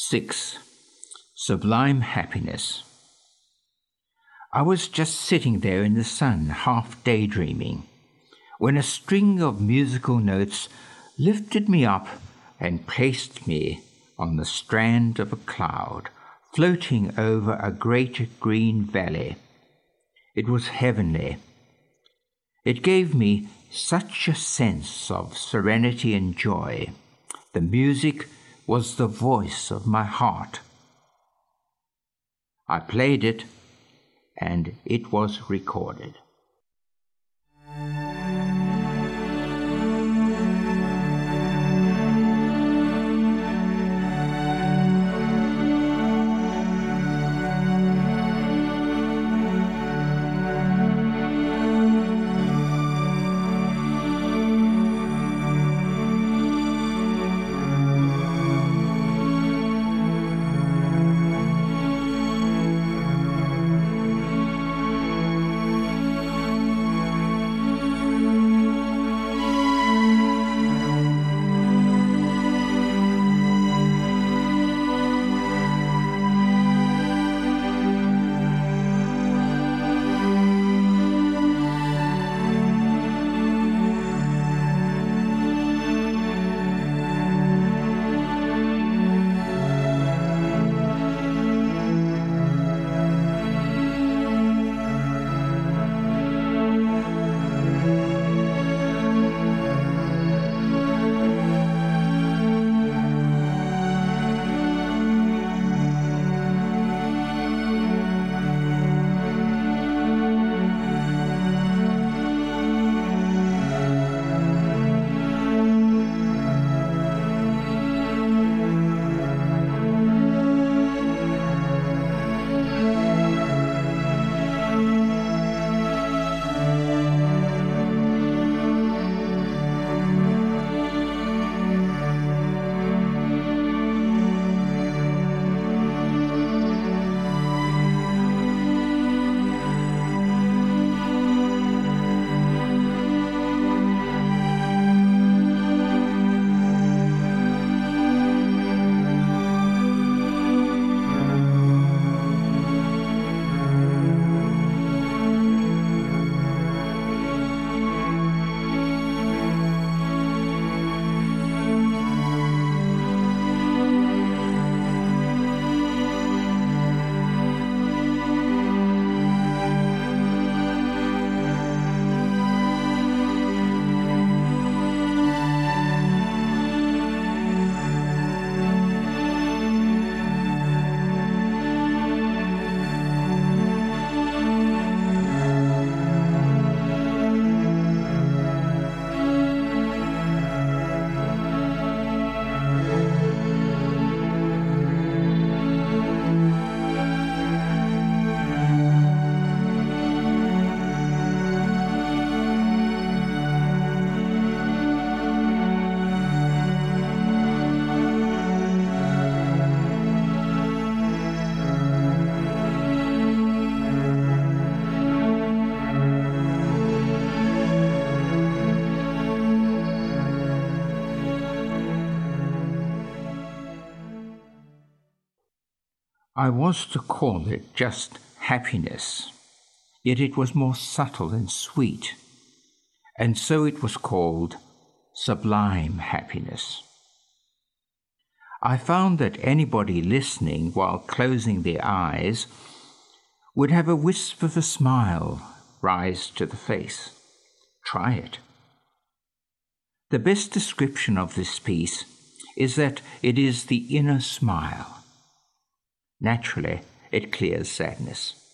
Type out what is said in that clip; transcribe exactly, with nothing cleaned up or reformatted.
six. Sublime Happiness. I was just sitting there in the sun, half daydreaming, when a string of musical notes lifted me up and placed me on the strand of a cloud, floating over a great green valley. It was heavenly. It gave me such a sense of serenity and joy. The music was the voice of my heart. I played it, and it was recorded. I was to call it just happiness, yet it was more subtle and sweet, and so it was called sublime happiness. I found that anybody listening while closing their eyes would have a wisp of a smile rise to the face. Try it. The best description of this piece is that it is the inner smile. Naturally, it clears sadness.